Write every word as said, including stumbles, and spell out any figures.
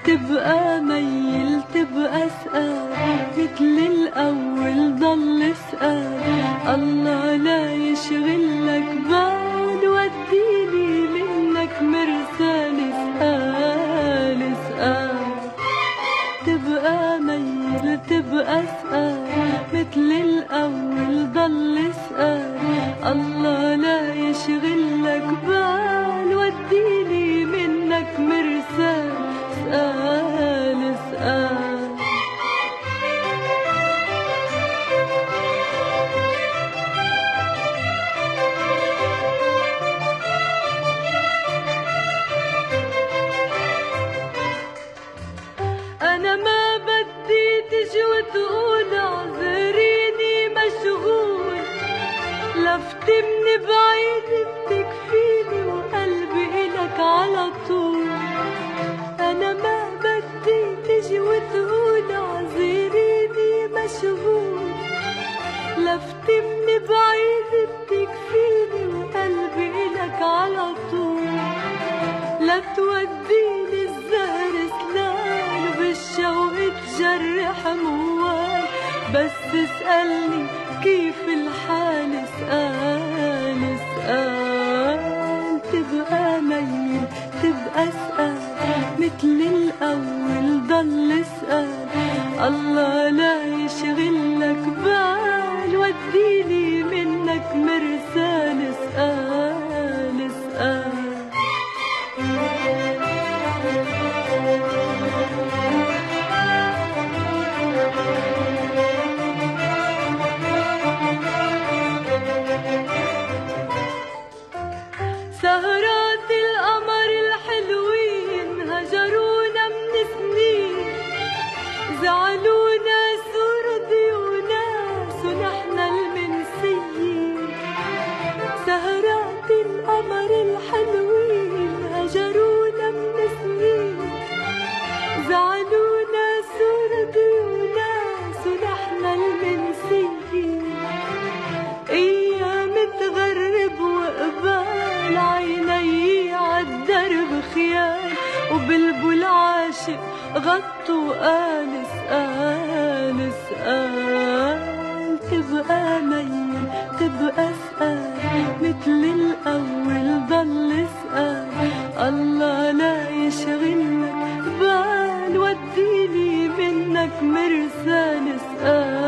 تبقى ميل تبقى سقال مثل الأول ضل اسأل الله لا يشغلك بال وديني منك مرسال اسأل اسأل تبقى ميل تبقى سقال مثل الأول ضل اسأل الله لا يشغلك بال وديني منك مرسال اسأل اسأل أنا ما بدي تجي وتقول اعذريني مشغول لفتي من بعيد بتكفيني وقلبي إلك على طول أنا ما بدي تجي وتقول اعذريني مشغول لفتي من بعيد بتكفيني وقلبي إلك على طول لا توديني الزهر سلال وبالشوق تجرح موال بس اسألني كيف الحال اسأل اسأل تبقى ميل تبقى اسأل مثل الأول ضل اسأل الله لا يشغلك بال وديني منك مرسال اسأل اسأل سهرات القمر الحلوين هجرونا من سنين زعلونا سردي وناس ونحن المنسيين سهرات القمر الحلوين هجرونا من سنين زعلونا سردي وناس ونحن المنسيين ايام تغرب وقبال عيني عالدرب خيال وبلبل عاشق غطوا قال اسأل اسأل تبقى ميل تبقى اسأل مثل الأول ضل اسأل الله لا يشغلك بال وديني منك مرسال اسأل